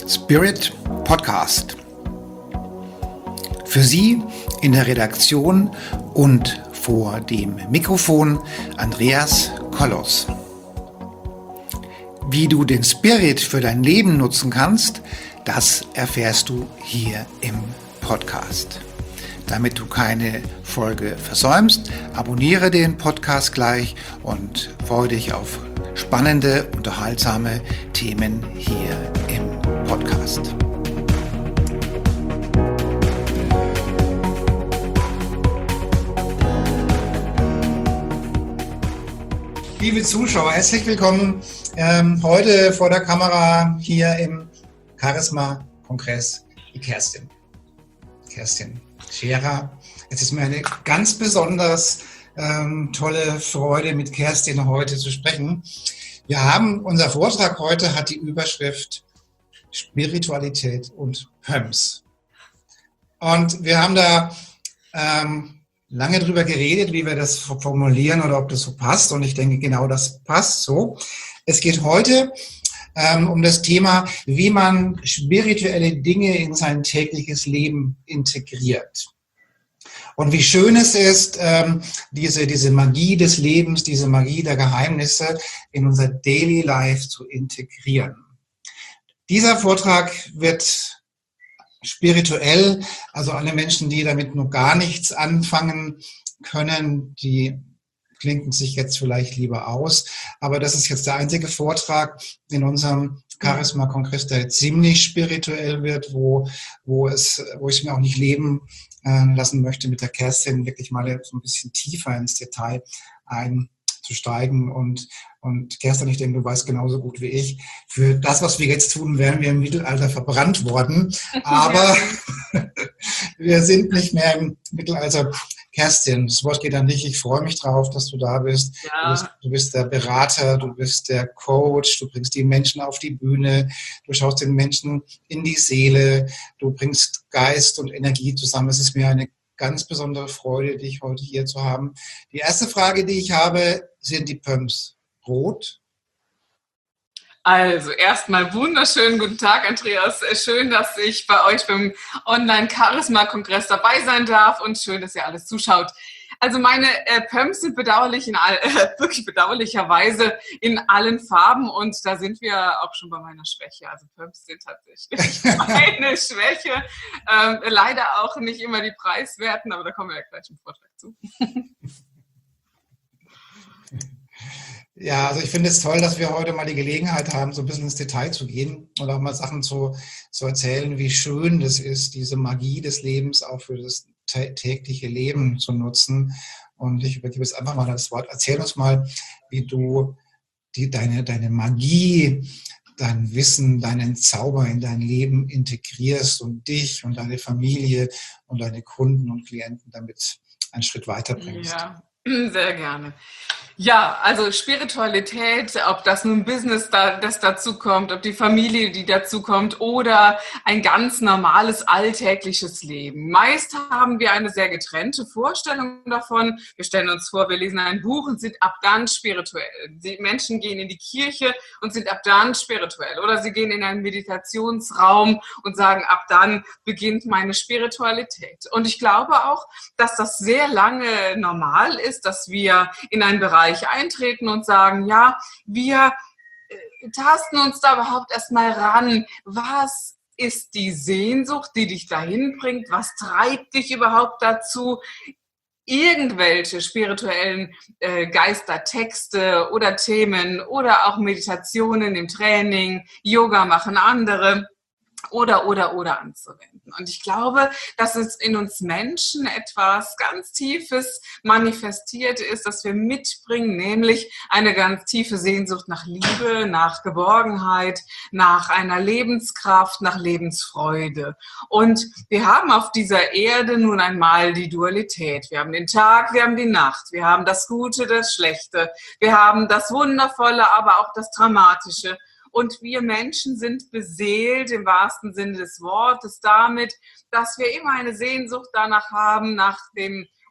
Spirit Podcast. Für Sie in der Redaktion und vor dem Mikrofon Andreas Kollos. Wie du den Spirit für dein Leben nutzen kannst, das erfährst du hier im Podcast. Damit du keine Folge versäumst, abonniere den Podcast gleich und freue dich auf spannende, unterhaltsame Themen hier im Podcast. Liebe Zuschauer, herzlich willkommen heute vor der Kamera hier im Charisma-Kongress, die Kerstin Scherer. Es ist mir eine ganz besonders tolle Freude, mit Kerstin heute zu sprechen. Unser Vortrag heute hat die Überschrift Spiritualität und PÖMS. Und wir haben da lange drüber geredet, wie wir das formulieren oder ob das so passt. Und ich denke, genau das passt so. Es geht heute um das Thema, wie man spirituelle Dinge in sein tägliches Leben integriert. Und wie schön es ist, diese Magie des Lebens, diese Magie der Geheimnisse in unser Daily Life zu integrieren. Dieser Vortrag wird spirituell, also alle Menschen, die damit noch gar nichts anfangen können, die klinken sich jetzt vielleicht lieber aus. Aber das ist jetzt der einzige Vortrag in unserem Charisma-Kongress, der ziemlich spirituell wird, wo ich mir auch nicht leben lassen möchte, mit der Kerstin wirklich mal so ein bisschen tiefer ins Detail einzusteigen. Und Kerstin, ich denke, du weißt genauso gut wie ich, für das, was wir jetzt tun, wären wir im Mittelalter verbrannt worden. Aber wir sind nicht mehr im Mittelalter. Kerstin, das Wort geht an dich. Ich freue mich drauf, dass du da bist. Ja. Du bist der Berater, du bist der Coach, du bringst die Menschen auf die Bühne, du schaust den Menschen in die Seele, du bringst Geist und Energie zusammen. Es ist mir eine ganz besondere Freude, dich heute hier zu haben. Die erste Frage, die ich habe, sind die PÖMS rot? Also erstmal wunderschönen guten Tag, Andreas. Schön, dass ich bei euch beim Online-Charisma-Kongress dabei sein darf und schön, dass ihr alles zuschaut. Also meine PÖMS sind wirklich bedauerlicherweise in allen Farben und da sind wir auch schon bei meiner Schwäche. Also PÖMS sind tatsächlich meine Schwäche. Leider auch nicht immer die preiswerten, aber da kommen wir ja gleich im Vortrag zu. Ja, also ich finde es toll, dass wir heute mal die Gelegenheit haben, so ein bisschen ins Detail zu gehen und auch mal Sachen zu erzählen, wie schön das ist, diese Magie des Lebens auch für das tägliche Leben zu nutzen. Und ich übergebe jetzt einfach mal das Wort. Erzähl uns mal, wie du deine Magie, dein Wissen, deinen Zauber in dein Leben integrierst und dich und deine Familie und deine Kunden und Klienten damit einen Schritt weiterbringst. Ja, sehr gerne. Ja, also Spiritualität, ob das nun Business das dazu kommt, ob die Familie, die dazu kommt oder ein ganz normales alltägliches Leben. Meist haben wir eine sehr getrennte Vorstellung davon. Wir stellen uns vor, wir lesen ein Buch und sind ab dann spirituell. Die Menschen gehen in die Kirche und sind ab dann spirituell. Oder sie gehen in einen Meditationsraum und sagen, ab dann beginnt meine Spiritualität. Und ich glaube auch, dass das sehr lange normal ist, dass wir in einen Bereich eintreten und sagen, ja, wir tasten uns da überhaupt erstmal ran. Was ist die Sehnsucht, die dich dahin bringt? Was treibt dich überhaupt dazu, irgendwelche spirituellen Geistertexte oder Themen oder auch Meditationen im Training, Yoga machen andere oder anzuwenden. Und ich glaube, dass es in uns Menschen etwas ganz Tiefes manifestiert ist, das wir mitbringen, nämlich eine ganz tiefe Sehnsucht nach Liebe, nach Geborgenheit, nach einer Lebenskraft, nach Lebensfreude. Und wir haben auf dieser Erde nun einmal die Dualität. Wir haben den Tag, wir haben die Nacht, wir haben das Gute, das Schlechte, wir haben das Wundervolle, aber auch das Dramatische. Und wir Menschen sind beseelt im wahrsten Sinne des Wortes damit, dass wir immer eine Sehnsucht danach haben, nach dem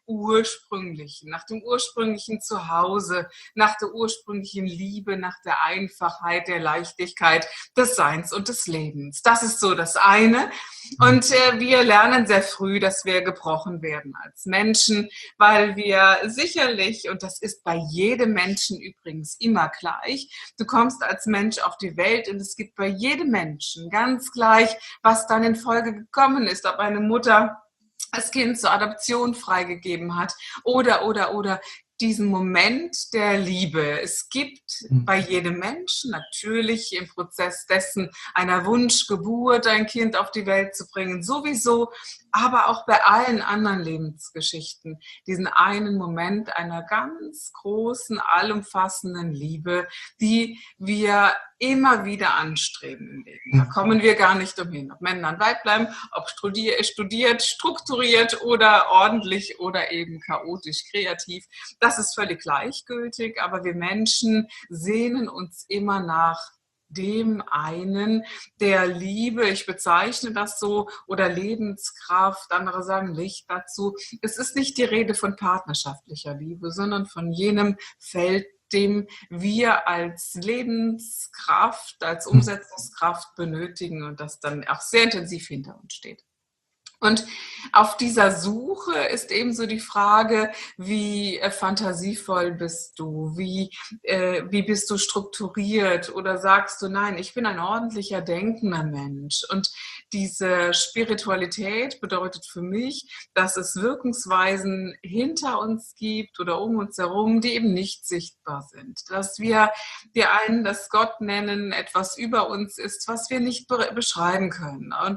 Ursprünglichen, nach dem ursprünglichen Zuhause, nach der ursprünglichen Liebe, nach der Einfachheit, der Leichtigkeit des Seins und des Lebens. Das ist so das eine. Und wir lernen sehr früh, dass wir gebrochen werden als Menschen, weil wir sicherlich, und das ist bei jedem Menschen übrigens immer gleich, du kommst als Mensch auf die Welt und es gibt bei jedem Menschen ganz gleich, was dann in Folge gekommen ist, ob eine Mutter das Kind zur Adoption freigegeben hat oder diesen Moment der Liebe. Es gibt bei jedem Menschen natürlich im Prozess dessen einer Wunschgeburt, ein Kind auf die Welt zu bringen, sowieso, aber auch bei allen anderen Lebensgeschichten, diesen einen Moment einer ganz großen, allumfassenden Liebe, die wir immer wieder anstreben im Leben. Da kommen wir gar nicht umhin. Ob Männlein, Weiblein, ob studiert, strukturiert oder ordentlich oder eben chaotisch, kreativ. Das ist völlig gleichgültig, aber wir Menschen sehnen uns immer nach dem einen, der Liebe, ich bezeichne das so, oder Lebenskraft, andere sagen Licht dazu. Es ist nicht die Rede von partnerschaftlicher Liebe, sondern von jenem Feld, dem wir als Lebenskraft, als Umsetzungskraft benötigen und das dann auch sehr intensiv hinter uns steht. Und auf dieser Suche ist ebenso die Frage, wie fantasievoll bist du, wie bist du strukturiert oder sagst du, nein, ich bin ein ordentlicher, denkender Mensch. Und diese Spiritualität bedeutet für mich, dass es Wirkungsweisen hinter uns gibt oder um uns herum, die eben nicht sichtbar sind. Dass wir die einen das Gott nennen, etwas über uns ist, was wir nicht beschreiben können. Und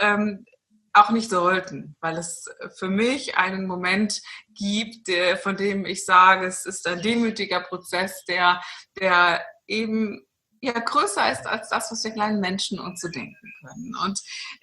auch nicht sollten, weil es für mich einen Moment gibt, von dem ich sage, es ist ein demütiger Prozess, der eben größer ist als das, was wir kleinen Menschen uns so denken können. Und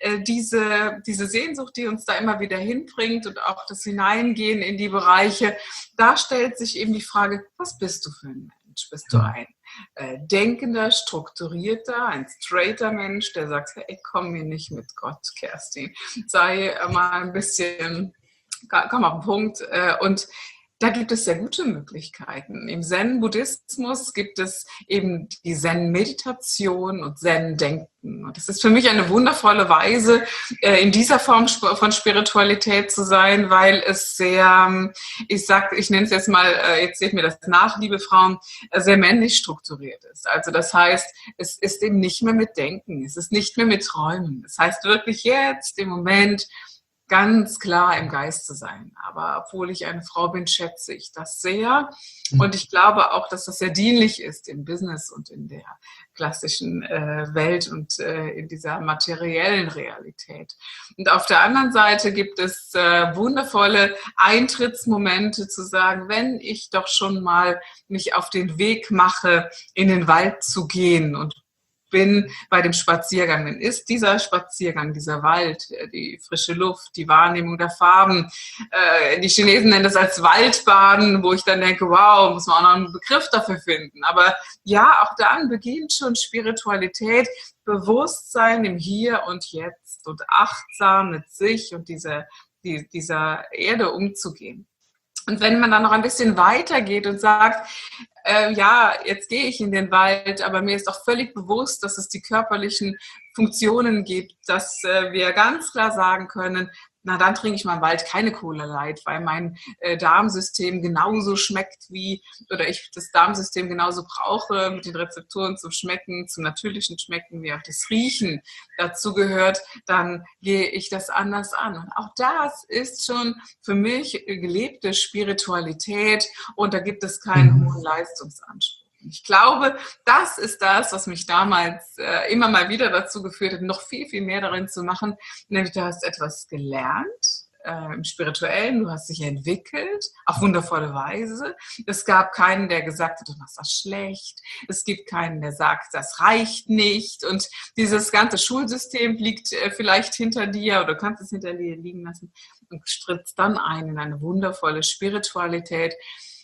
diese Sehnsucht, die uns da immer wieder hinbringt und auch das Hineingehen in die Bereiche, da stellt sich eben die Frage, was bist du für ein Mensch? Bist du ein denkender, strukturierter, ein straighter Mensch, der sagt, hey, komm mir nicht mit Gott, Kerstin. Sei mal ein bisschen, komm auf den Punkt. Und da gibt es sehr gute Möglichkeiten. Im Zen-Buddhismus gibt es eben die Zen-Meditation und Zen-Denken. Und das ist für mich eine wundervolle Weise, in dieser Form von Spiritualität zu sein, weil es sehr, ich nenne es jetzt mal, jetzt seht mir das nach, liebe Frauen, sehr männlich strukturiert ist. Also das heißt, es ist eben nicht mehr mit Denken, es ist nicht mehr mit Träumen. Das heißt wirklich jetzt im Moment ganz klar im Geist zu sein. Aber obwohl ich eine Frau bin, schätze ich das sehr. Und ich glaube auch, dass das sehr dienlich ist im Business und in der klassischen Welt und in dieser materiellen Realität. Und auf der anderen Seite gibt es wundervolle Eintrittsmomente zu sagen, wenn ich doch schon mal mich auf den Weg mache, in den Wald zu gehen und bin bei dem Spaziergang, dann ist dieser Spaziergang, dieser Wald, die frische Luft, die Wahrnehmung der Farben, die Chinesen nennen das als Waldbaden, wo ich dann denke, wow, muss man auch noch einen Begriff dafür finden. Aber ja, auch dann beginnt schon Spiritualität, Bewusstsein im Hier und Jetzt und achtsam mit sich und dieser Erde umzugehen. Und wenn man dann noch ein bisschen weitergeht und sagt, jetzt gehe ich in den Wald, aber mir ist auch völlig bewusst, dass es die körperlichen Funktionen gibt, dass wir ganz klar sagen können, na dann trinke ich mal im Wald keine Cola Light, weil mein Darmsystem genauso schmeckt oder ich das Darmsystem genauso brauche, mit den Rezeptoren zum Schmecken, zum natürlichen Schmecken, wie auch das Riechen dazu gehört, dann gehe ich das anders an. Und auch das ist schon für mich gelebte Spiritualität und da gibt es keinen hohen Leistungsanspruch. Ich glaube, das ist das, was mich damals immer mal wieder dazu geführt hat, noch viel, viel mehr darin zu machen. Nämlich, du hast etwas gelernt im Spirituellen, du hast dich entwickelt, auf wundervolle Weise. Es gab keinen, der gesagt hat, du machst das schlecht. Es gibt keinen, der sagt, das reicht nicht. Und dieses ganze Schulsystem liegt vielleicht hinter dir oder du kannst es hinter dir liegen lassen und trittst dann ein in eine wundervolle Spiritualität,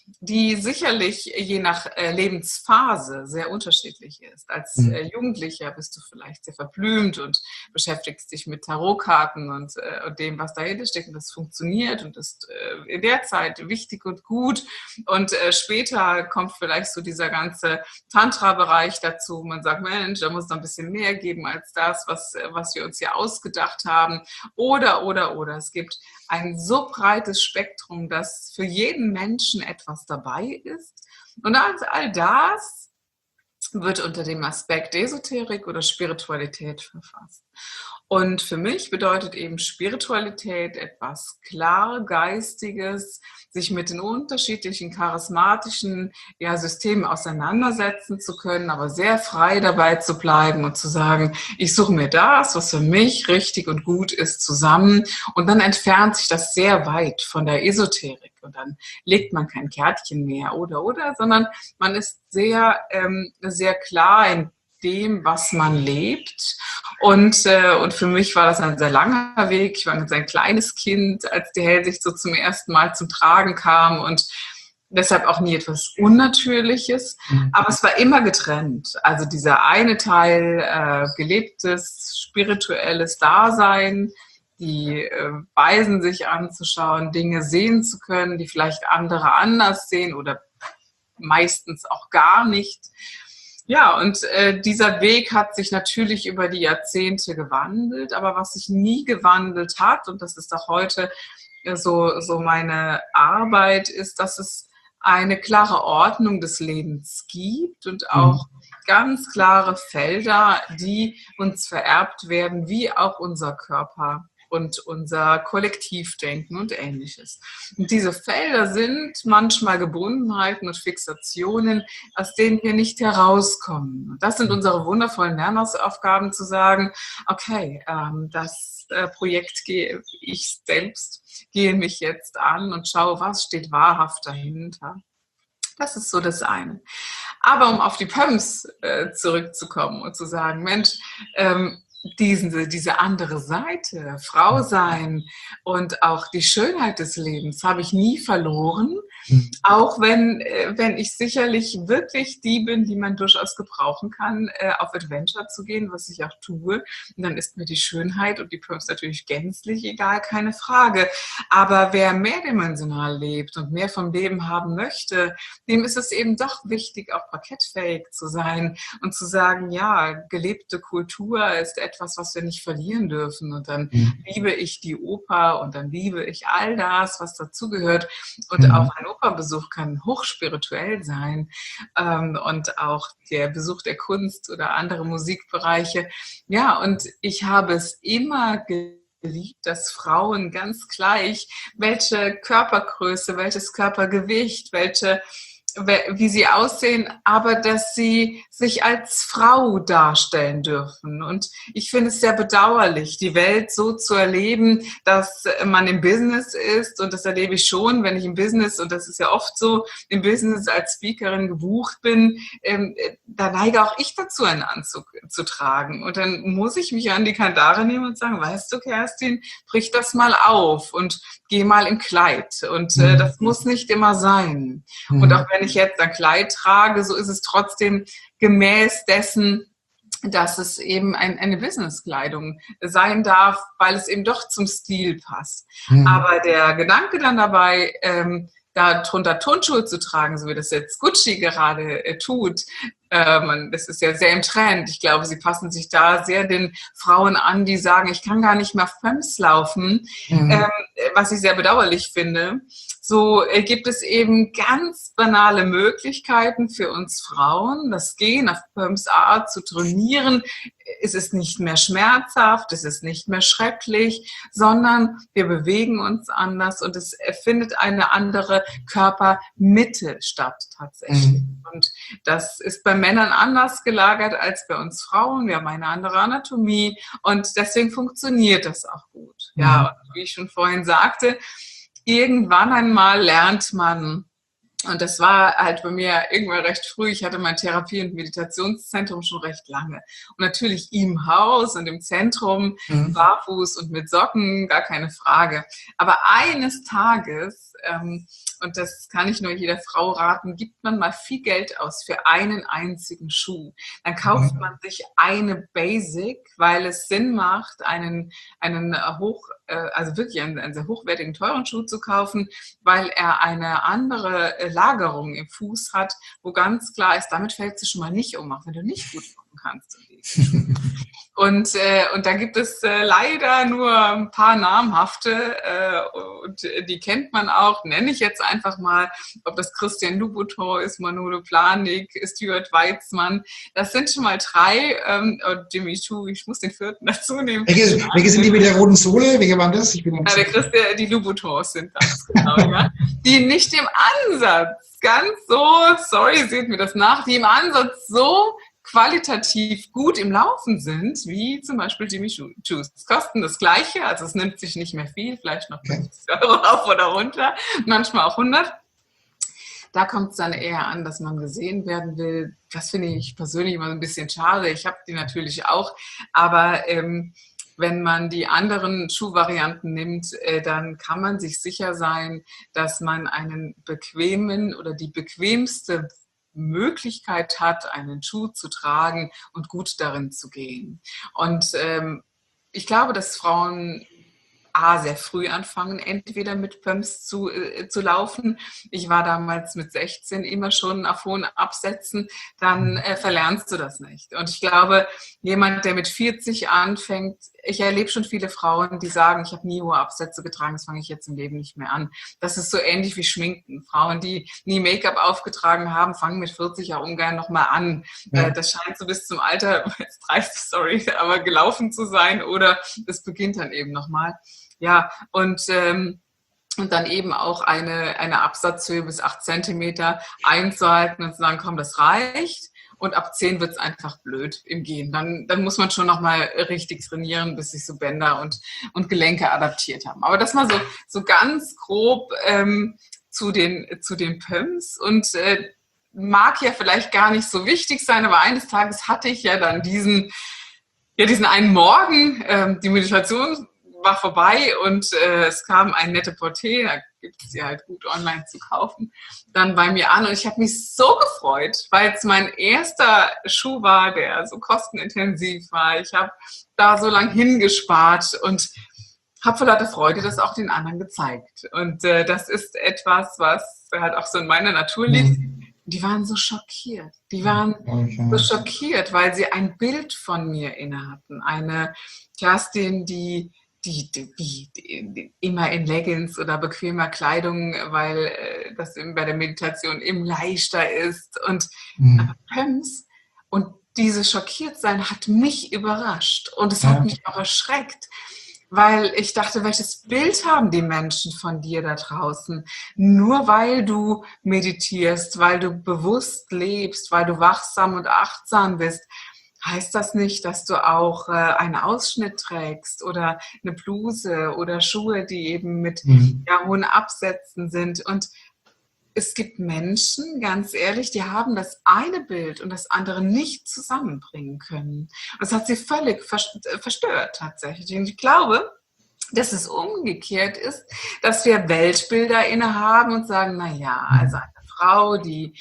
die sicherlich je nach Lebensphase sehr unterschiedlich ist. Als Jugendlicher bist du vielleicht sehr verblümt und beschäftigst dich mit Tarotkarten und dem, was dahinter steckt. Und das funktioniert und ist in der Zeit wichtig und gut. Und später kommt vielleicht so dieser ganze Tantra-Bereich dazu. Man sagt, Mensch, da muss noch ein bisschen mehr geben als das, was wir uns hier ausgedacht haben. Oder. Es gibt ein so breites Spektrum, dass für jeden Menschen etwas dabei ist. Und all das wird unter dem Aspekt Esoterik oder Spiritualität verfasst. Und für mich bedeutet eben Spiritualität etwas Klargeistiges, sich mit den unterschiedlichen charismatischen Systemen auseinandersetzen zu können, aber sehr frei dabei zu bleiben und zu sagen, ich suche mir das, was für mich richtig und gut ist, zusammen. Und dann entfernt sich das sehr weit von der Esoterik. Und dann legt man kein Kärtchen mehr oder, sondern man ist sehr, sehr klar in dem, was man lebt. Und für mich war das ein sehr langer Weg. Ich war ein kleines Kind, als die Hellsicht so zum ersten Mal zum Tragen kam und deshalb auch nie etwas Unnatürliches. Aber es war immer getrennt. Also dieser eine Teil gelebtes, spirituelles Dasein, die Weisen sich anzuschauen, Dinge sehen zu können, die vielleicht andere anders sehen oder meistens auch gar nicht. Ja, und dieser Weg hat sich natürlich über die Jahrzehnte gewandelt, aber was sich nie gewandelt hat, und das ist auch heute so meine Arbeit, ist, dass es eine klare Ordnung des Lebens gibt und auch ganz klare Felder, die uns vererbt werden, wie auch unser Körper und unser Kollektivdenken und Ähnliches. Und diese Felder sind manchmal Gebundenheiten und Fixationen, aus denen wir nicht herauskommen. Und das sind unsere wundervollen Lernaufgaben, zu sagen, okay, das Projekt ich selbst gehe mich jetzt an und schaue, was steht wahrhaft dahinter. Das ist so das eine. Aber um auf die PÖMs zurückzukommen und zu sagen, Mensch, diese andere Seite, Frau sein und auch die Schönheit des Lebens habe ich nie verloren. Auch wenn ich sicherlich wirklich die bin, die man durchaus gebrauchen kann, auf Adventure zu gehen, was ich auch tue. Und dann ist mir die Schönheit und die PÖMs natürlich gänzlich egal, keine Frage. Aber wer mehrdimensional lebt und mehr vom Leben haben möchte, dem ist es eben doch wichtig, auch parkettfähig zu sein und zu sagen, ja, gelebte Kultur ist etwas, was wir nicht verlieren dürfen. Und dann liebe ich die Oper und dann liebe ich all das, was dazugehört. Und auch ein Opernbesuch kann hochspirituell sein. Und auch der Besuch der Kunst oder andere Musikbereiche. Ja, und ich habe es immer geliebt, dass Frauen ganz gleich, welche Körpergröße, welches Körpergewicht, wie sie aussehen, aber dass sie sich als Frau darstellen dürfen. Und ich finde es sehr bedauerlich, die Welt so zu erleben, dass man im Business ist. Und das erlebe ich schon, wenn ich im Business, und das ist ja oft so, im Business als Speakerin gebucht bin, da neige auch ich dazu, einen Anzug zu tragen. Und dann muss ich mich an die Kandare nehmen und sagen, weißt du, Kerstin, brich das mal auf und geh mal im Kleid. Und das muss nicht immer sein. Und auch wenn ich jetzt ein Kleid trage, so ist es trotzdem gemäß dessen, dass es eben eine Businesskleidung sein darf, weil es eben doch zum Stil passt. Aber der Gedanke dann dabei, darunter Turnschuhe zu tragen, so wie das jetzt Gucci gerade tut, das ist ja sehr im Trend. Ich glaube, sie passen sich da sehr den Frauen an, die sagen, ich kann gar nicht mehr auf PÖMs laufen, was ich sehr bedauerlich finde. So gibt es eben ganz banale Möglichkeiten für uns Frauen, das Gehen auf PÖMs Art zu trainieren. Es ist nicht mehr schmerzhaft, es ist nicht mehr schrecklich, sondern wir bewegen uns anders und es findet eine andere Körpermitte statt tatsächlich. Und das ist bei Männern anders gelagert als bei uns Frauen. Wir haben eine andere Anatomie und deswegen funktioniert das auch gut. Ja, wie ich schon vorhin sagte, irgendwann einmal lernt man Und das war halt bei mir irgendwann recht früh. Ich hatte mein Therapie- und Meditationszentrum schon recht lange. Und natürlich im Haus und im Zentrum, barfuß und mit Socken, gar keine Frage. Aber eines Tages, und das kann ich nur jeder Frau raten, gibt man mal viel Geld aus für einen einzigen Schuh. Dann kauft man sich eine Basic, weil es Sinn macht, einen also wirklich einen sehr hochwertigen, teuren Schuh zu kaufen, weil er eine andere Lagerung im Fuß hat, wo ganz klar ist, damit fällst du schon mal nicht um, auch wenn du nicht gut laufen kannst. Und da gibt es leider nur ein paar namhafte und die kennt man auch, nenne ich jetzt einfach mal, ob das Christian Louboutin ist, Manolo Blahnik, Stuart Weitzman. Das sind schon mal 3. Jimmy Choo, ich muss den 4. dazu nehmen. Welche sind die mit der roten Sohle? Welche waren das? Der Christian, die Louboutins sind das, genau, ja. Die nicht im Ansatz ganz so, sorry, seht mir das nach, die im Ansatz so qualitativ gut im Laufen sind, wie zum Beispiel Jimmy Choos. Es kosten das Gleiche, also es nimmt sich nicht mehr viel, vielleicht noch 50 Euro auf oder runter, manchmal auch 100. Da kommt es dann eher an, dass man gesehen werden will. Das finde ich persönlich immer ein bisschen schade. Ich habe die natürlich auch, aber wenn man die anderen Schuhvarianten nimmt, dann kann man sich sicher sein, dass man einen bequemen oder die bequemste Möglichkeit hat, einen Schuh zu tragen und gut darin zu gehen. Und ich glaube, dass Frauen sehr früh anfangen, entweder mit Pumps zu laufen. Ich war damals mit 16 immer schon auf hohen Absätzen, dann verlernst du das nicht. Und ich glaube, jemand, der mit 40 anfängt, ich erlebe schon viele Frauen, die sagen, ich habe nie hohe Absätze getragen, das fange ich jetzt im Leben nicht mehr an. Das ist so ähnlich wie Schminken. Frauen, die nie Make-up aufgetragen haben, fangen mit 40 auch ungern nochmal an. Ja. Das scheint so bis zum Alter, aber gelaufen zu sein oder es beginnt dann eben nochmal. Ja, und dann eben auch eine Absatzhöhe bis 8 Zentimeter einzuhalten und zu sagen, komm, das reicht. Und ab 10 wird es einfach blöd im Gehen. Dann muss man schon nochmal richtig trainieren, bis sich so Bänder und Gelenke adaptiert haben. Aber das mal so ganz grob zu den Pumps. Und mag ja vielleicht gar nicht so wichtig sein, aber eines Tages hatte ich ja dann diesen einen Morgen, die Meditation war vorbei und es kam ein Net-a-Porter, da gibt es sie halt gut online zu kaufen, dann bei mir an und ich habe mich so gefreut, weil es mein erster Schuh war, der so kostenintensiv war. Ich habe da so lange hingespart und habe vor lauter Freude das auch den anderen gezeigt. Und das ist etwas, was halt auch so in meiner Natur liegt. Die waren so schockiert. Die waren so schockiert, weil sie ein Bild von mir inne hatten. Eine Kerstin, die immer in Leggings oder bequemer Kleidung, weil das bei der Meditation eben leichter ist und Pumps. Und dieses Schockiertsein hat mich überrascht und es hat mich auch erschreckt, weil ich dachte, welches Bild haben die Menschen von dir da draußen? Nur weil du meditierst, weil du bewusst lebst, weil du wachsam und achtsam bist, heißt das nicht, dass du auch einen Ausschnitt trägst oder eine Bluse oder Schuhe, die eben mit hohen Absätzen sind. Und es gibt Menschen, ganz ehrlich, die haben das eine Bild und das andere nicht zusammenbringen können. Und das hat sie völlig verstört tatsächlich. Und ich glaube, dass es umgekehrt ist, dass wir Weltbilder innehaben und sagen, naja, also eine Frau, die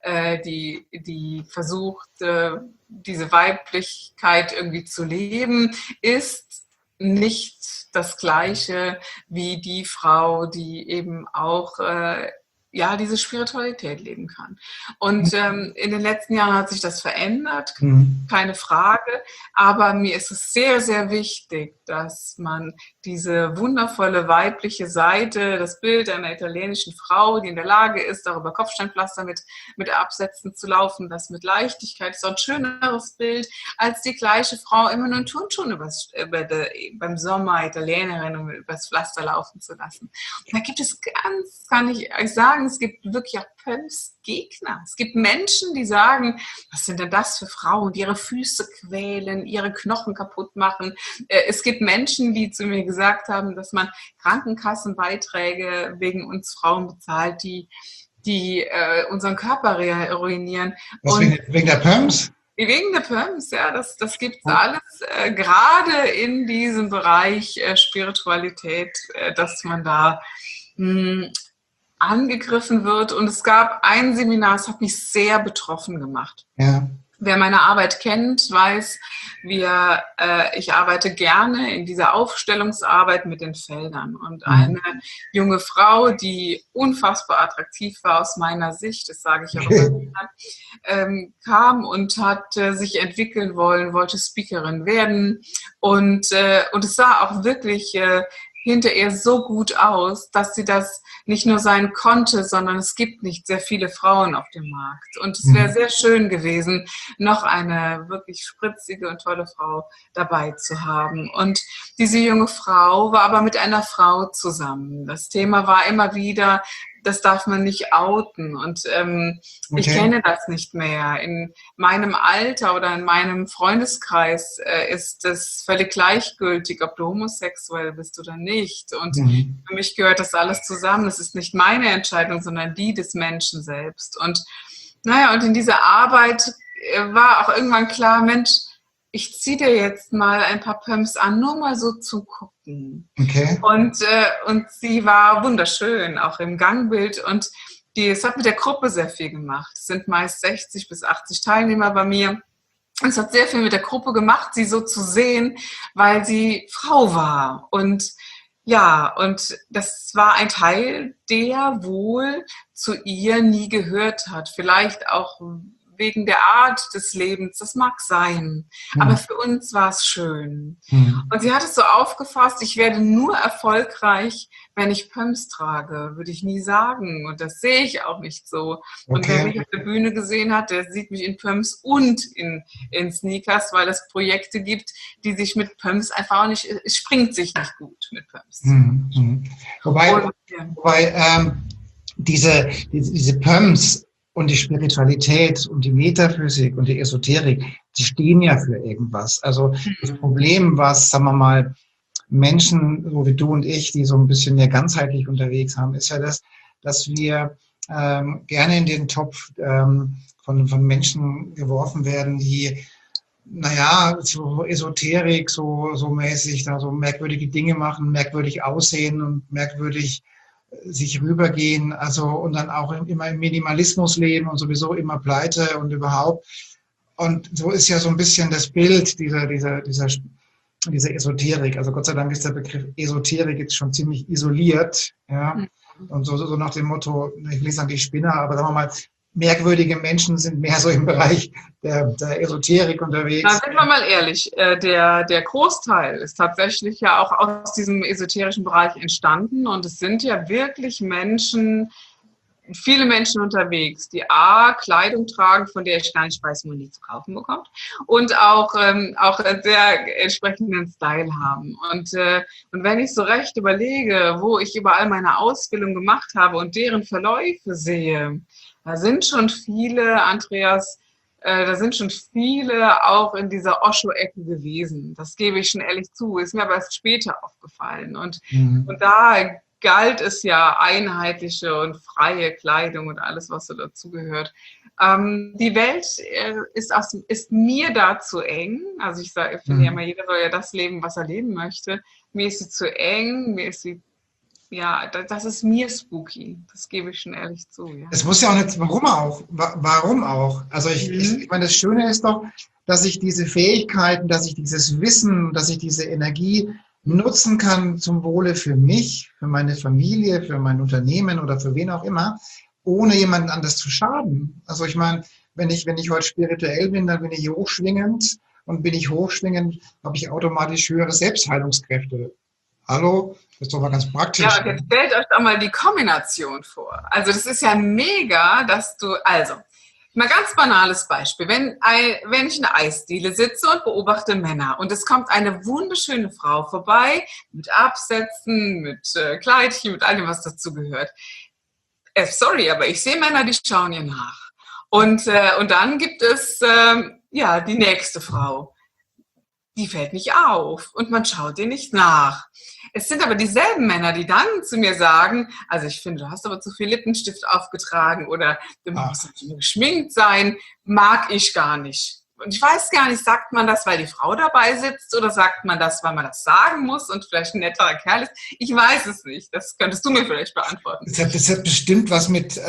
versucht, diese Weiblichkeit irgendwie zu leben, ist nicht das Gleiche wie die Frau, die eben auch diese Spiritualität leben kann. Und in den letzten Jahren hat sich das verändert, keine Frage. Aber mir ist es sehr, sehr wichtig, dass man diese wundervolle weibliche Seite, das Bild einer italienischen Frau, die in der Lage ist, darüber Kopfsteinpflaster mit Absätzen zu laufen, das mit Leichtigkeit ist auch ein schöneres Bild, als die gleiche Frau immer nur in Turnschuhen beim Sommer Italienerin, um übers Pflaster laufen zu lassen. Und da gibt es kann ich euch sagen, es gibt wirklich auch Pumps-Gegner. Es gibt Menschen, die sagen, was sind denn das für Frauen, die ihre Füße quälen, ihre Knochen kaputt machen. Es gibt Menschen, die zu mir gesagt haben, dass man Krankenkassenbeiträge wegen uns Frauen bezahlt, die die unseren Körper ruinieren. Was wegen der Pumps? Wegen der Pumps, ja, das gibt es alles, gerade in diesem Bereich Spiritualität, dass man da angegriffen wird. Und es gab ein Seminar, das hat mich sehr betroffen gemacht. Ja. Wer meine Arbeit kennt, weiß, ich arbeite gerne in dieser Aufstellungsarbeit mit den Feldern. Und eine junge Frau, die unfassbar attraktiv war aus meiner Sicht, das sage ich auch immer wieder, kam und hat sich entwickeln wollen, wollte Speakerin werden. Und es sah auch wirklich hinter ihr so gut aus, dass sie das nicht nur sein konnte, sondern es gibt nicht sehr viele Frauen auf dem Markt. Und es wäre sehr schön gewesen, noch eine wirklich spritzige und tolle Frau dabei zu haben. Und diese junge Frau war aber mit einer Frau zusammen. Das Thema war immer wieder, das darf man nicht outen. Und ich kenne das nicht mehr. In meinem Alter oder in meinem Freundeskreis ist es völlig gleichgültig, ob du homosexuell bist oder nicht. Und für mich gehört das alles zusammen. Es ist nicht meine Entscheidung, sondern die des Menschen selbst. Und und in dieser Arbeit war auch irgendwann klar, Mensch, ich ziehe dir jetzt mal ein paar Pumps an, nur mal so zu gucken. Okay. Und sie war wunderschön, auch im Gangbild. Und es hat mit der Gruppe sehr viel gemacht. Es sind meist 60 bis 80 Teilnehmer bei mir. Und es hat sehr viel mit der Gruppe gemacht, sie so zu sehen, weil sie Frau war. Und und das war ein Teil, der wohl zu ihr nie gehört hat. Vielleicht auch wegen der Art des Lebens, das mag sein. Aber für uns war es schön. Und sie hat es so aufgefasst, ich werde nur erfolgreich, wenn ich Pumps trage, würde ich nie sagen. Und das sehe ich auch nicht so. Und wer mich auf der Bühne gesehen hat, der sieht mich in Pumps und in Sneakers, weil es Projekte gibt, die sich mit Pumps einfach auch nicht, es springt sich nicht gut mit Pumps. Wobei diese Pumps und die Spiritualität und die Metaphysik und die Esoterik, die stehen ja für irgendwas. Also das Problem, was, sagen wir mal, Menschen, so wie du und ich, die so ein bisschen mehr ganzheitlich unterwegs haben, ist ja das, dass wir gerne in den Topf von Menschen geworfen werden, die, so Esoterik, so mäßig, da so merkwürdige Dinge machen, merkwürdig aussehen und merkwürdig sich rübergehen, also und dann auch immer im Minimalismus leben und sowieso immer pleite und überhaupt. Und so ist ja so ein bisschen das Bild dieser Esoterik. Also Gott sei Dank ist der Begriff Esoterik jetzt schon ziemlich isoliert, ja. Und so nach dem Motto, ich will nicht sagen die Spinner, aber sagen wir mal, merkwürdige Menschen sind mehr so im Bereich der Esoterik unterwegs. Na, sind wir mal ehrlich, der Großteil ist tatsächlich ja auch aus diesem esoterischen Bereich entstanden und es sind ja wirklich viele Menschen unterwegs, die A, Kleidung tragen, von der ich gar nicht weiß, wo man die zu kaufen bekommt und auch einen sehr entsprechenden Style haben. Und wenn ich so recht überlege, wo ich überall meine Ausbildung gemacht habe und deren Verläufe sehe, da sind schon viele, Andreas, auch in dieser Osho-Ecke gewesen. Das gebe ich schon ehrlich zu. Ist mir aber erst später aufgefallen. Und da galt es ja einheitliche und freie Kleidung und alles, was so dazugehört. Die Welt ist mir da zu eng. Also ich finde ja immer, jeder soll ja das leben, was er leben möchte. Mir ist sie zu eng, das ist mir spooky. Das gebe ich schon ehrlich zu. Ja. Es muss ja auch nicht, warum auch? Also ich meine, das Schöne ist doch, dass ich diese Fähigkeiten, dass ich dieses Wissen, dass ich diese Energie nutzen kann zum Wohle für mich, für meine Familie, für mein Unternehmen oder für wen auch immer, ohne jemanden anders zu schaden. Also ich meine, wenn ich heute spirituell bin, dann bin ich hochschwingend und bin ich hochschwingend, habe ich automatisch höhere Selbstheilungskräfte. Hallo? Das ist doch mal ganz praktisch. Ja, jetzt stellt euch doch mal die Kombination vor. Also das ist ja mega, mal ganz banales Beispiel. Wenn ich in der Eisdiele sitze und beobachte Männer und es kommt eine wunderschöne Frau vorbei mit Absätzen, mit Kleidchen, mit allem, was dazu gehört. Sorry, aber ich sehe Männer, die schauen ihr nach. Und dann gibt es die nächste Frau. die fällt nicht auf und man schaut ihr nicht nach. Es sind aber dieselben Männer, die dann zu mir sagen, also ich finde, du hast aber zu viel Lippenstift aufgetragen oder du musst nicht geschminkt sein, mag ich gar nicht. Und ich weiß gar nicht, sagt man das, weil die Frau dabei sitzt oder sagt man das, weil man das sagen muss und vielleicht ein netterer Kerl ist? Ich weiß es nicht. Das könntest du mir vielleicht beantworten. Das hat bestimmt was mit,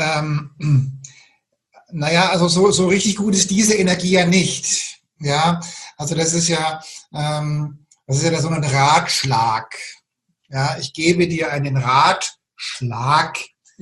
also so richtig gut ist diese Energie ja nicht. Ja, also das ist ja so ein Ratschlag. Ja, ich gebe dir einen Ratschlag.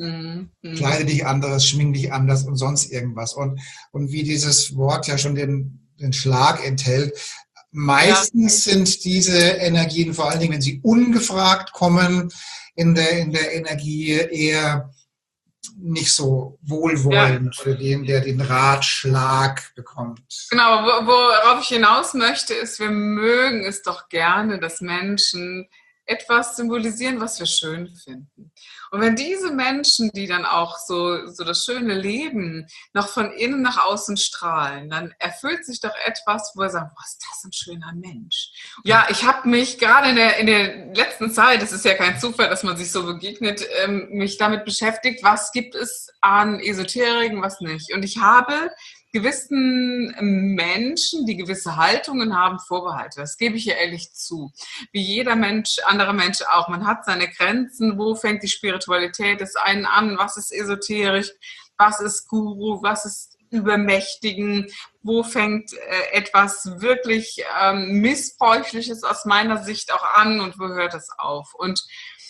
Kleide dich anders, schmink dich anders und sonst irgendwas. Und wie dieses Wort ja schon den Schlag enthält, meistens sind diese Energien, vor allen Dingen, wenn sie ungefragt kommen, in der Energie eher nicht so wohlwollend für den, der den Ratschlag bekommt. Genau, worauf ich hinaus möchte, ist, wir mögen es doch gerne, dass Menschen etwas symbolisieren, was wir schön finden. Und wenn diese Menschen, die dann auch so das schöne Leben, noch von innen nach außen strahlen, dann erfüllt sich doch etwas, wo wir sagen, was ist das ein schöner Mensch. Ja, ich habe mich gerade in der letzten Zeit, es ist ja kein Zufall, dass man sich so begegnet, mich damit beschäftigt, was gibt es an Esoteriken, was nicht. Und ich habe gewissen Menschen, die gewisse Haltungen haben, Vorbehalte. Das gebe ich ja ehrlich zu. Wie jeder Mensch, anderer Mensch auch. Man hat seine Grenzen. Wo fängt die Spiritualität des einen an? Was ist esoterisch? Was ist Guru? Was ist Übermächtigen? Wo fängt etwas wirklich Missbräuchliches aus meiner Sicht auch an und wo hört es auf? Und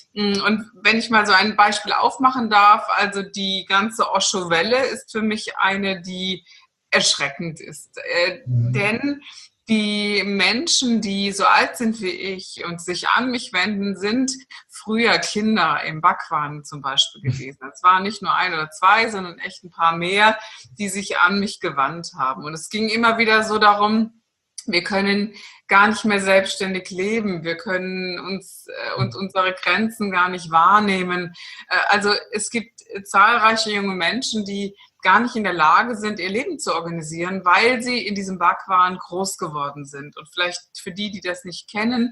wenn ich mal so ein Beispiel aufmachen darf, also die ganze Osho-Welle ist für mich eine, die erschreckend ist. Denn die Menschen, die so alt sind wie ich und sich an mich wenden, sind früher Kinder im Bhagwan zum Beispiel gewesen. Es waren nicht nur ein oder zwei, sondern echt ein paar mehr, die sich an mich gewandt haben. Und es ging immer wieder so darum, wir können gar nicht mehr selbstständig leben. Wir können uns und unsere Grenzen gar nicht wahrnehmen. Also es gibt zahlreiche junge Menschen, die gar nicht in der Lage sind, ihr Leben zu organisieren, weil sie in diesem Bhagwan groß geworden sind. Und vielleicht für die, die das nicht kennen,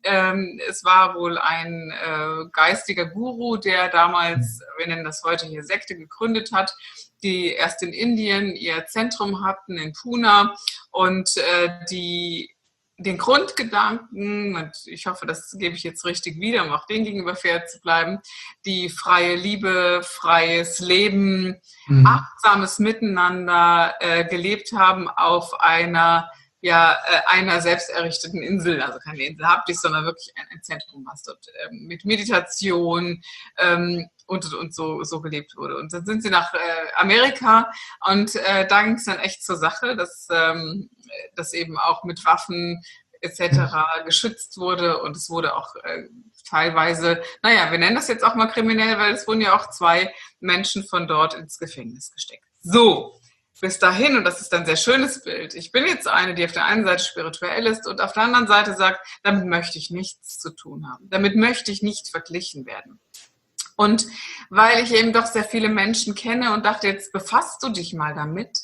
es war wohl ein geistiger Guru, der damals, wir nennen das heute hier Sekte, gegründet hat, die erst in Indien ihr Zentrum hatten, in Pune, und den Grundgedanken, und ich hoffe, das gebe ich jetzt richtig wieder, um auch denen gegenüber fair zu bleiben, die freie Liebe, freies Leben, achtsames Miteinander gelebt haben auf einer selbst errichteten Insel, also keine Insel habt ihr, sondern wirklich ein Zentrum, was dort mit Meditation und so gelebt wurde. Und dann sind sie nach Amerika und da ging es dann echt zur Sache, dass eben auch mit Waffen etc. geschützt wurde und es wurde auch teilweise, wir nennen das jetzt auch mal kriminell, weil es wurden ja auch 2 Menschen von dort ins Gefängnis gesteckt. So, bis dahin, und das ist ein sehr schönes Bild, ich bin jetzt eine, die auf der einen Seite spirituell ist und auf der anderen Seite sagt, damit möchte ich nichts zu tun haben. Damit möchte ich nicht verglichen werden. Und weil ich eben doch sehr viele Menschen kenne und dachte, jetzt befasst du dich mal damit,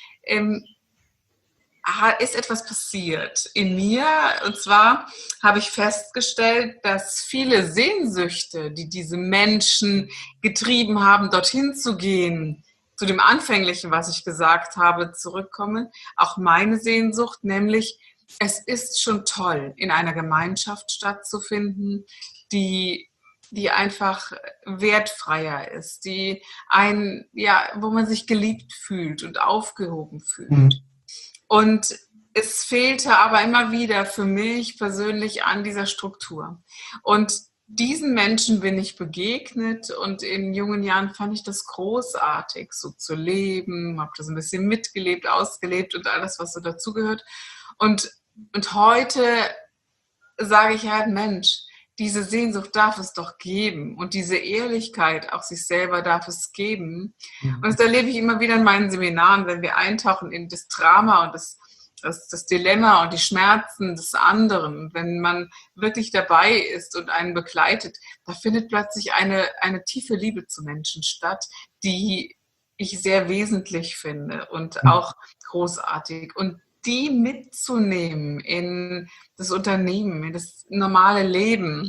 ist etwas passiert in mir. Und zwar habe ich festgestellt, dass viele Sehnsüchte, die diese Menschen getrieben haben, dorthin zu gehen, zu dem Anfänglichen, was ich gesagt habe, zurückkommen. Auch meine Sehnsucht, nämlich es ist schon toll, in einer Gemeinschaft stattzufinden, die einfach wertfreier ist, wo man sich geliebt fühlt und aufgehoben fühlt. Und es fehlte aber immer wieder für mich persönlich an dieser Struktur. Und diesen Menschen bin ich begegnet und in jungen Jahren fand ich das großartig, so zu leben, habe das ein bisschen mitgelebt, ausgelebt und alles, was so dazugehört. Und heute sage ich halt, Mensch, diese Sehnsucht darf es doch geben und diese Ehrlichkeit auch sich selber darf es geben. Und das erlebe ich immer wieder in meinen Seminaren, wenn wir eintauchen in das Drama und das Dilemma und die Schmerzen des anderen. Wenn man wirklich dabei ist und einen begleitet, da findet plötzlich eine tiefe Liebe zu Menschen statt, die ich sehr wesentlich finde und auch großartig. Und die mitzunehmen in das Unternehmen, in das normale Leben.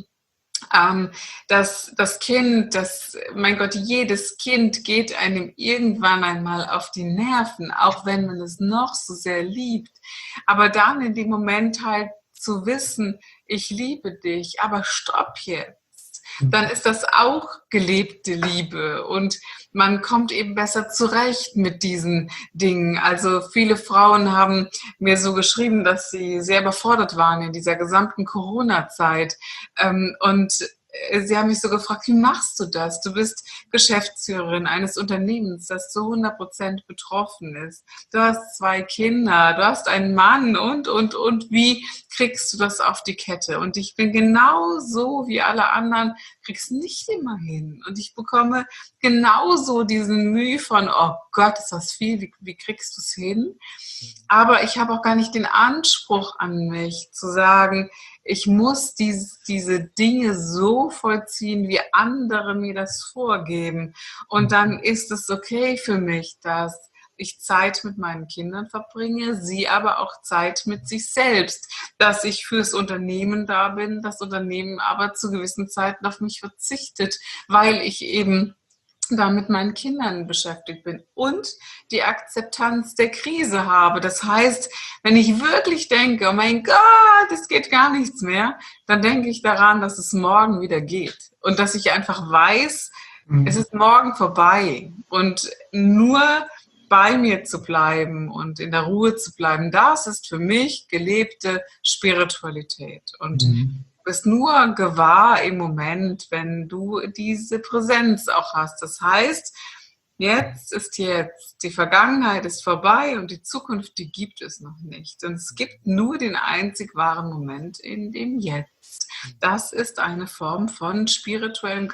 Das Kind, mein Gott, jedes Kind geht einem irgendwann einmal auf die Nerven, auch wenn man es noch so sehr liebt. Aber dann in dem Moment halt zu wissen, ich liebe dich, aber stopp jetzt. Dann ist das auch gelebte Liebe und man kommt eben besser zurecht mit diesen Dingen. Also viele Frauen haben mir so geschrieben, dass sie sehr überfordert waren in dieser gesamten Corona-Zeit. Und sie haben mich so gefragt, wie machst du das? Du bist Geschäftsführerin eines Unternehmens, das zu 100% betroffen ist. Du hast 2 Kinder, du hast einen Mann und. Wie kriegst du das auf die Kette? Und ich bin genauso wie alle anderen, krieg's nicht immer hin. Und ich bekomme genauso diesen Mühe von, oh Gott, ist das viel, wie kriegst du es hin? Aber ich habe auch gar nicht den Anspruch an mich zu sagen, ich muss diese Dinge so vollziehen, wie andere mir das vorgeben. Und dann ist es okay für mich, dass ich Zeit mit meinen Kindern verbringe, sie aber auch Zeit mit sich selbst, dass ich fürs Unternehmen da bin, das Unternehmen aber zu gewissen Zeiten auf mich verzichtet, weil ich eben da mit meinen Kindern beschäftigt bin und die Akzeptanz der Krise habe. Das heißt, wenn ich wirklich denke, oh mein Gott, es geht gar nichts mehr, dann denke ich daran, dass es morgen wieder geht und dass ich einfach weiß, es ist morgen vorbei und nur bei mir zu bleiben und in der Ruhe zu bleiben, das ist für mich gelebte Spiritualität. Und du bist nur gewahr im Moment, wenn du diese Präsenz auch hast. Das heißt, jetzt ist jetzt, die Vergangenheit ist vorbei und die Zukunft, die gibt es noch nicht. Und es gibt nur den einzig wahren Moment in dem Jetzt. Das ist eine Form von spiritueller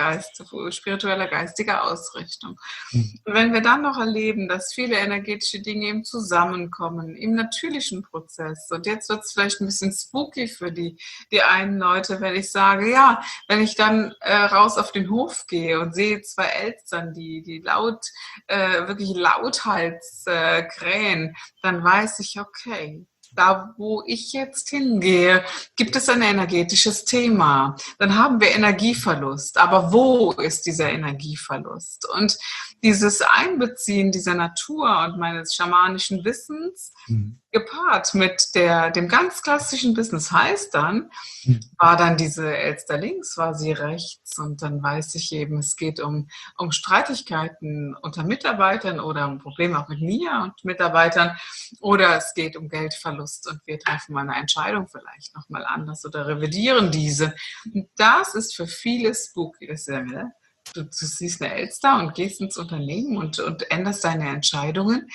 geistiger Ausrichtung. Und wenn wir dann noch erleben, dass viele energetische Dinge eben zusammenkommen, im natürlichen Prozess, und jetzt wird es vielleicht ein bisschen spooky für die einen Leute, wenn ich sage, ja, wenn ich dann raus auf den Hof gehe und sehe 2 Elstern, die wirklich lauthals krähen, dann weiß ich, okay, da, wo ich jetzt hingehe, gibt es ein energetisches Thema. Dann haben wir Energieverlust. Aber wo ist dieser Energieverlust? Und dieses Einbeziehen dieser Natur und meines schamanischen Wissens, gepaart mit dem ganz klassischen Business, heißt dann, war dann diese Elster links, war sie rechts. Und dann weiß ich eben, es geht um Streitigkeiten unter Mitarbeitern oder um Probleme auch mit mir und Mitarbeitern. Oder es geht um Geldverlust und wir treffen mal eine Entscheidung vielleicht nochmal anders oder revidieren diese. Und das ist für viele spooky. Das ist ja, du siehst eine Elster und gehst ins Unternehmen und änderst deine Entscheidungen.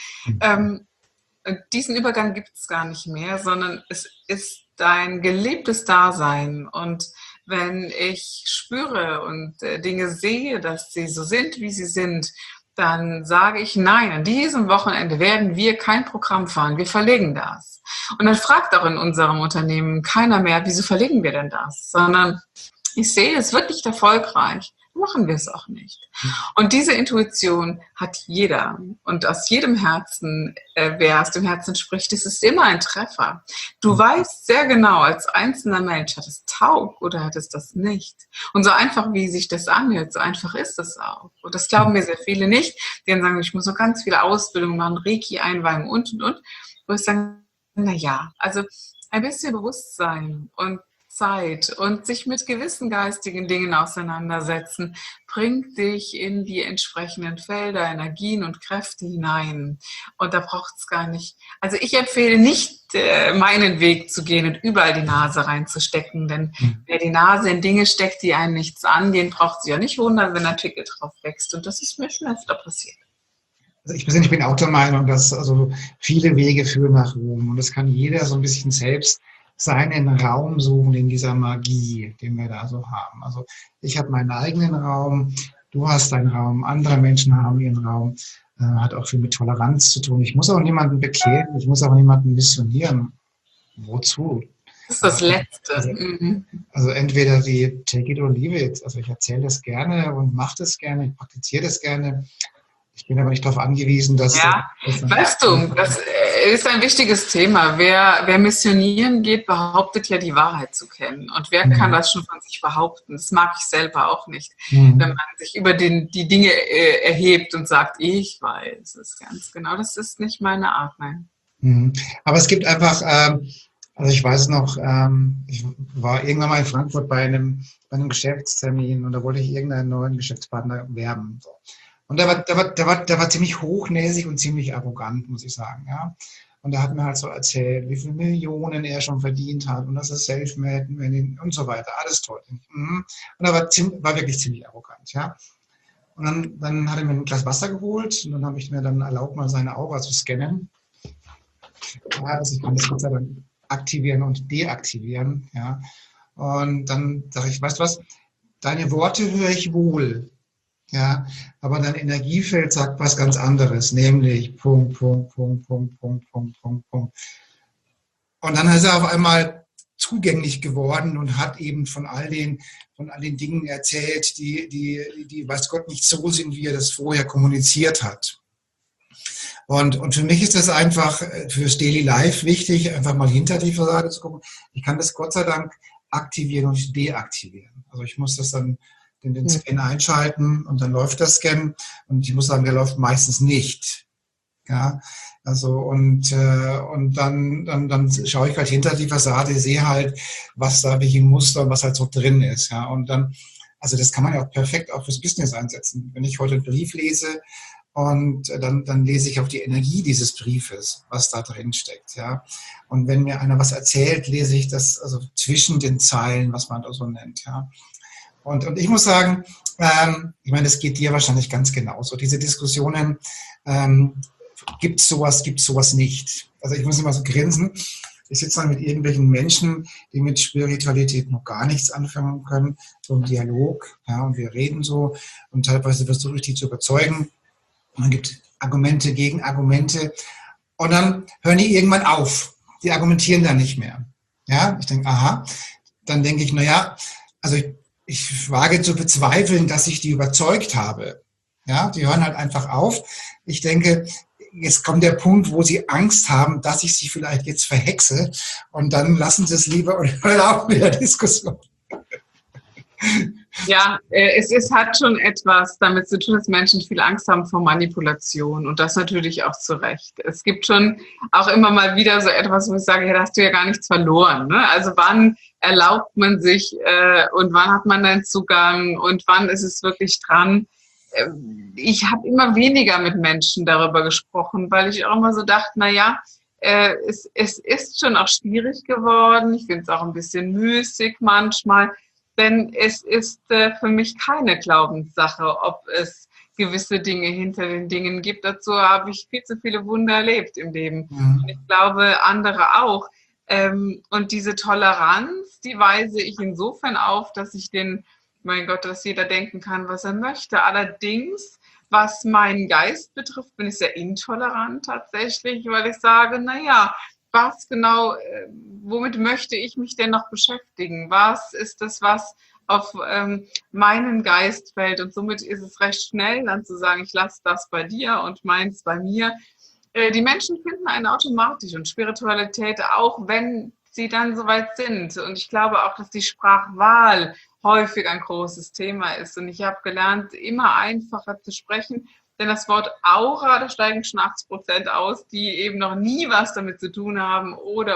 Diesen Übergang gibt es gar nicht mehr, sondern es ist dein gelebtes Dasein. Und wenn ich spüre und Dinge sehe, dass sie so sind, wie sie sind, dann sage ich, nein, an diesem Wochenende werden wir kein Programm fahren, wir verlegen das. Und dann fragt auch in unserem Unternehmen keiner mehr, wieso verlegen wir denn das? Sondern ich sehe, es wird nicht erfolgreich. Machen wir es auch nicht. Und diese Intuition hat jeder. Und aus jedem Herzen, wer aus dem Herzen spricht, ist es immer ein Treffer. Du weißt sehr genau, als einzelner Mensch, hat es taugt oder hat es das nicht. Und so einfach, wie sich das anhört, so einfach ist es auch. Und das glauben mir sehr viele nicht. Die dann sagen, ich muss so ganz viele Ausbildungen machen, Reiki einweihen und. Wo ich sage, naja, also ein bisschen Bewusstsein und Zeit und sich mit gewissen geistigen Dingen auseinandersetzen, bringt dich in die entsprechenden Felder, Energien und Kräfte hinein. Und da braucht es gar nicht, also ich empfehle nicht, meinen Weg zu gehen und überall die Nase reinzustecken, denn wer die Nase in Dinge steckt, die einem nichts angehen, braucht sich ja nicht wundern, wenn ein Pickel drauf wächst. Und das ist mir schon öfter passiert. Also ich persönlich bin auch der Meinung, dass also viele Wege führen nach Ruhm und das kann jeder so ein bisschen selbst seinen Raum suchen in dieser Magie, den wir da so haben. Also ich habe meinen eigenen Raum, du hast deinen Raum, andere Menschen haben ihren Raum, hat auch viel mit Toleranz zu tun. Ich muss auch niemanden bekehren, ich muss auch niemanden missionieren. Wozu? Das ist das Letzte. Also entweder die take it or leave it. Also ich erzähle das gerne und mache das gerne, ich praktiziere das gerne. Ich bin aber nicht darauf angewiesen, dass... Ja, weißt du, das ist ein wichtiges Thema. Wer missionieren geht, behauptet ja, die Wahrheit zu kennen. Und wer kann das schon von sich behaupten? Das mag ich selber auch nicht. Wenn man sich über die Dinge erhebt und sagt, ich weiß es ganz genau. Das ist nicht meine Art, nein. Aber es gibt einfach, also ich weiß noch, ich war irgendwann mal in Frankfurt bei einem Geschäftstermin und da wollte ich irgendeinen neuen Geschäftspartner werben. So. Und der war ziemlich hochnäsig und ziemlich arrogant, muss ich sagen. Ja? Und er hat mir halt so erzählt, wie viele Millionen er schon verdient hat und dass er self-made und so weiter. Alles toll. Und er war wirklich ziemlich arrogant. Ja? Und dann hat er mir ein Glas Wasser geholt und dann habe ich mir dann erlaubt, mal seine Aura zu scannen. Ja, also ich kann das Gott sei Dank aktivieren und deaktivieren. Ja? Und dann sage ich, weißt du was, deine Worte höre ich wohl. Ja, aber dein Energiefeld sagt was ganz anderes, nämlich Punkt, Punkt, Punkt, Punkt, Punkt, Punkt, Punkt, Punkt. Und dann ist er auf einmal zugänglich geworden und hat eben von all den Dingen erzählt, die weiß Gott nicht so sind, wie er das vorher kommuniziert hat. Und für mich ist das einfach fürs Daily Life wichtig, einfach mal hinter die Fassade zu gucken. Ich kann das Gott sei Dank aktivieren und deaktivieren. Also ich muss das dann den Scan einschalten und dann läuft der Scan und ich muss sagen, der läuft meistens nicht. Ja, also und dann schaue ich halt hinter die Fassade, sehe halt, was da welche Muster und was halt so drin ist. Ja, und dann, also das kann man ja auch perfekt auch fürs Business einsetzen. Wenn ich heute einen Brief lese und dann lese ich auf die Energie dieses Briefes, was da drin steckt. Ja, und wenn mir einer was erzählt, lese ich das also zwischen den Zeilen, was man da so nennt. Ja. Und ich muss sagen, ich meine, das geht dir wahrscheinlich ganz genauso. Diese Diskussionen, gibt es sowas nicht. Also ich muss immer so grinsen. Ich sitze dann mit irgendwelchen Menschen, die mit Spiritualität noch gar nichts anfangen können, so im Dialog. Ja, und wir reden so und teilweise versuche ich die zu überzeugen. Und dann gibt es Argumente, Gegenargumente. Und dann hören die irgendwann auf. Die argumentieren dann nicht mehr. Ja, ich denke, aha. Dann denke ich, naja, also ich wage zu bezweifeln, dass ich die überzeugt habe. Ja, die hören halt einfach auf. Ich denke, jetzt kommt der Punkt, wo sie Angst haben, dass ich sie vielleicht jetzt verhexe und dann lassen sie es lieber und hören auf mit der Diskussion. Ja, es hat schon etwas damit zu tun, dass Menschen viel Angst haben vor Manipulation und das natürlich auch zu Recht. Es gibt schon auch immer mal wieder so etwas, wo ich sage, ja, da hast du ja gar nichts verloren. Ne? Also wann erlaubt man sich und wann hat man den Zugang und wann ist es wirklich dran? Ich habe immer weniger mit Menschen darüber gesprochen, weil ich auch immer so dachte, naja, es ist schon auch schwierig geworden. Ich finde es auch ein bisschen müßig manchmal. Denn es ist für mich keine Glaubenssache, ob es gewisse Dinge hinter den Dingen gibt. Dazu habe ich viel zu viele Wunder erlebt im Leben. Und ich glaube, andere auch. Und diese Toleranz, die weise ich insofern auf, dass ich mein Gott, dass jeder denken kann, was er möchte. Allerdings, was meinen Geist betrifft, bin ich sehr intolerant tatsächlich, weil ich sage, naja, was genau, womit möchte ich mich denn noch beschäftigen? Was ist das, was auf meinen Geist fällt? Und somit ist es recht schnell, dann zu sagen, ich lasse das bei dir und meins bei mir. Die Menschen finden einen automatisch und Spiritualität, auch wenn sie dann soweit sind. Und ich glaube auch, dass die Sprachwahl häufig ein großes Thema ist. Und ich habe gelernt, immer einfacher zu sprechen. Denn das Wort Aura, da steigen schon 80% aus, die eben noch nie was damit zu tun haben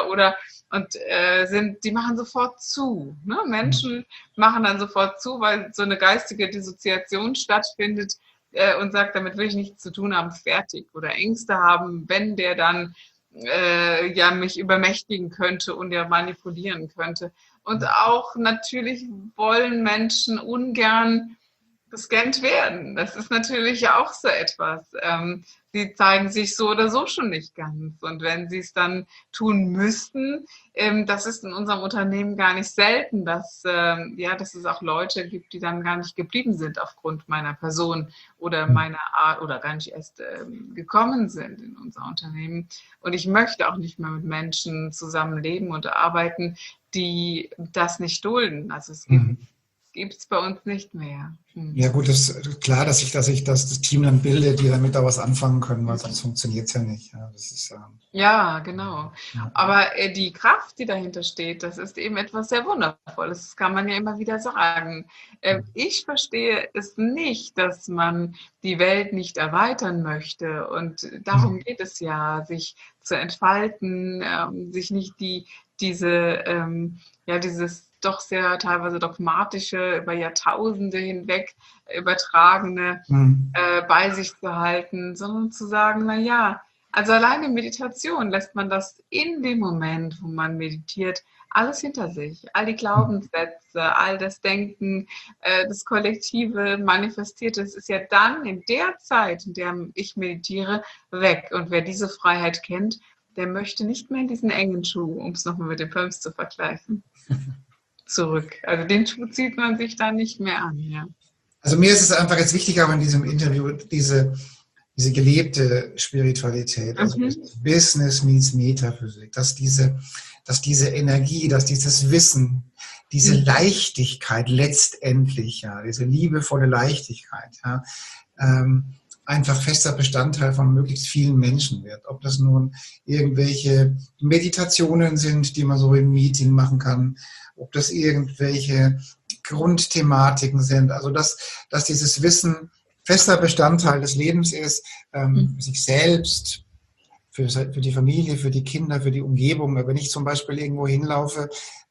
die machen sofort zu. Ne? Menschen machen dann sofort zu, weil so eine geistige Dissoziation stattfindet und sagt, damit will ich nichts zu tun haben, fertig. Oder Ängste haben, wenn der dann mich übermächtigen könnte und ja manipulieren könnte. Und auch natürlich wollen Menschen ungern gescannt werden. Das ist natürlich auch so etwas. Sie zeigen sich so oder so schon nicht ganz. Und wenn sie es dann tun müssten, das ist in unserem Unternehmen gar nicht selten, dass es auch Leute gibt, die dann gar nicht geblieben sind aufgrund meiner Person oder meiner Art oder gar nicht erst gekommen sind in unser Unternehmen. Und ich möchte auch nicht mehr mit Menschen zusammenleben und arbeiten, die das nicht dulden. Also es gibt gibt es bei uns nicht mehr. Ja gut, das ist klar, dass ich das Team dann bilde, die damit auch was anfangen können, weil sonst funktioniert es ja nicht. Ja, das ist, Ja, genau. ja. Aber die Kraft, die dahinter steht, das ist eben etwas sehr Wundervolles. Das kann man ja immer wieder sagen. Ich verstehe es nicht, dass man die Welt nicht erweitern möchte. Und darum geht es ja, sich zu entfalten, sich nicht dieses doch sehr teilweise dogmatische, über Jahrtausende hinweg übertragene bei sich zu halten, sondern zu sagen, na ja, also alleine in Meditation lässt man das in dem Moment, wo man meditiert, alles hinter sich. All die Glaubenssätze, all das Denken, das Kollektive, Manifestierte, es ist ja dann in der Zeit, in der ich meditiere, weg. Und wer diese Freiheit kennt, der möchte nicht mehr in diesen engen Schuh, um es nochmal mit den Pumps zu vergleichen, zurück. Also den Schuh zieht man sich dann nicht mehr an. Ja. Also mir ist es einfach jetzt wichtig, auch in diesem Interview diese gelebte Spiritualität, also Business meets Metaphysik, dass diese Energie, dass dieses Wissen, diese Leichtigkeit letztendlich, ja, diese liebevolle Leichtigkeit, ja, einfach fester Bestandteil von möglichst vielen Menschen wird. Ob das nun irgendwelche Meditationen sind, die man so im Meeting machen kann, ob das irgendwelche Grundthematiken sind, also dass dieses Wissen fester Bestandteil des Lebens ist, sich selbst, für die Familie, für die Kinder, für die Umgebung. Wenn ich zum Beispiel irgendwo hinlaufe,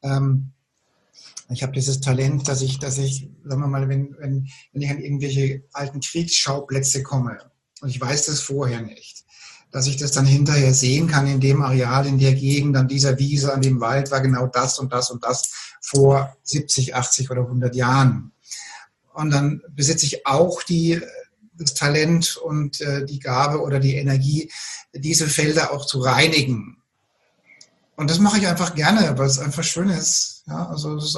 ich habe dieses Talent, dass ich, sagen wir mal, wenn ich an irgendwelche alten Kriegsschauplätze komme und ich weiß das vorher nicht, dass ich das dann hinterher sehen kann, in dem Areal, in der Gegend, an dieser Wiese, an dem Wald war genau das und das und das vor 70, 80 oder 100 Jahren. Und dann besitze ich auch das Talent und die Gabe oder die Energie, diese Felder auch zu reinigen. Und das mache ich einfach gerne, weil es einfach schön ist. Ja, also das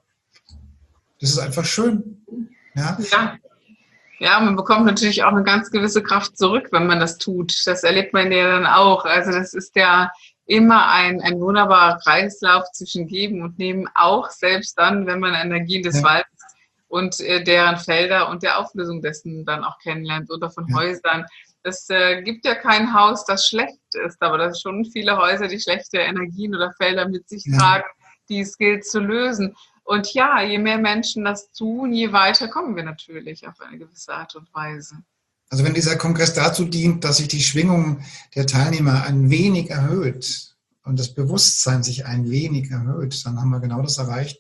ist einfach schön. Ja. Ja, man bekommt natürlich auch eine ganz gewisse Kraft zurück, wenn man das tut. Das erlebt man ja dann auch. Also das ist ja immer ein wunderbarer Kreislauf zwischen Geben und Nehmen, auch selbst dann, wenn man Energien des Waldes und deren Felder und der Auflösung dessen dann auch kennenlernt oder von Häusern. Es gibt ja kein Haus, das schlecht ist, aber das sind schon viele Häuser, die schlechte Energien oder Felder mit sich tragen, die es gilt zu lösen. Und ja, je mehr Menschen das tun, je weiter kommen wir natürlich auf eine gewisse Art und Weise. Also wenn dieser Kongress dazu dient, dass sich die Schwingung der Teilnehmer ein wenig erhöht und das Bewusstsein sich ein wenig erhöht, dann haben wir genau das erreicht,